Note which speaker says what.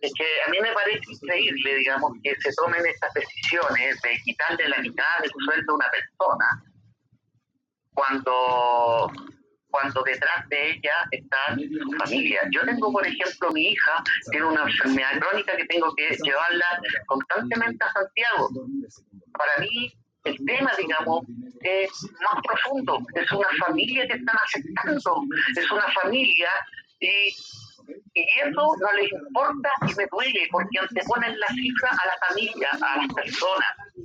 Speaker 1: Es que a mí me parece increíble, digamos, que se tomen estas decisiones de quitarle la mitad del sueldo a una persona cuando, cuando detrás de ella está su familia. Yo tengo, por ejemplo, mi hija tiene una enfermedad crónica que tengo que llevarla constantemente a Santiago. Para mí, el tema, digamos, es más profundo. Es una familia que están aceptando, es una familia y y eso no les importa y me duele porque anteponen la cifra a la familia, a las personas.